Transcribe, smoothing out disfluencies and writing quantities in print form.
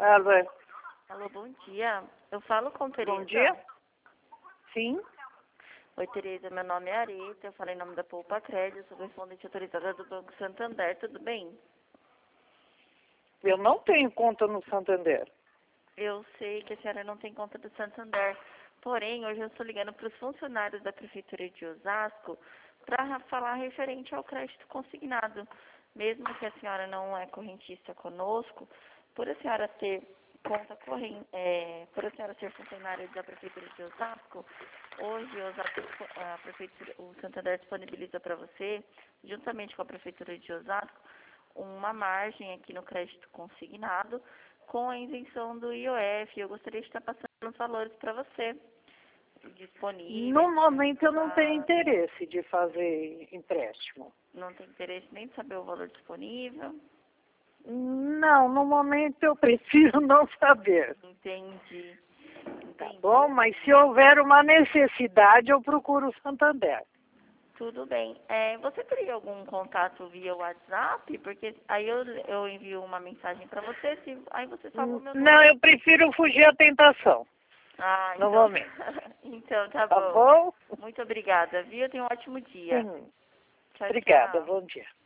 Alô, Alô, bom dia. Eu falo com Tereza. bom dia. Sim, Oi, Tereza. Meu nome é Areta. Eu falei em nome da Poupa Crédito. Sou correspondente autorizada do Banco Santander. Tudo bem? eu não tenho conta no Santander. Eu sei que a senhora não tem conta do Santander. Porém, hoje eu estou ligando para os funcionários da Prefeitura de Osasco para falar referente ao crédito consignado. Mesmo que a senhora não é correntista conosco, por a senhora ter conta corrente, por a senhora ser funcionária da Prefeitura de Osasco, hoje a Prefeitura, o Santander disponibiliza para você, juntamente com a Prefeitura de Osasco, uma margem aqui no crédito consignado com a isenção do IOF. Eu gostaria de estar passando os valores para você, disponíveis. No momento eu não tenho interesse de fazer empréstimo. Não tem interesse nem de saber o valor disponível? Não, no momento eu prefiro não saber. Entendi. Tá Entendi. bom? Mas se houver uma necessidade, eu procuro o Santander. Tudo bem. Você teria algum contato via WhatsApp? Porque aí eu envio uma mensagem para você, aí você salva o meu Não, número. eu prefiro fugir à tentação. Ah, No então. momento. Então, tá Tá bom. bom? Muito obrigada, viu? Tenha um ótimo dia. Sim. Tchau, Obrigada, tchau. bom dia.